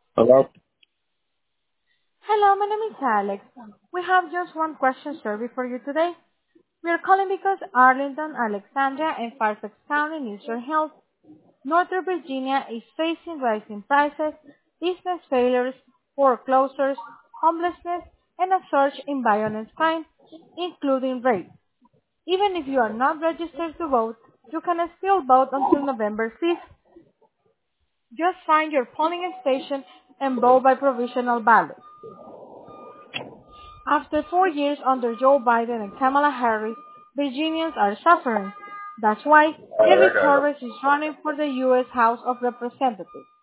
Hello? Hello, my name is Alex. We have just one question survey for you today. We are calling because Arlington, Alexandria, and Fairfax County needs your help. Northern Virginia is facing rising prices, business failures, foreclosures, homelessness, and a surge in violent crime, including rape. Even if you are not registered to vote, you can still vote until November 5th. Just find your polling station and vote by provisional ballot. After 4 years under Joe Biden and Kamala Harris, Virginians are suffering. That's why Oh, Jerry that guy. Torres is running for the U.S. House of Representatives.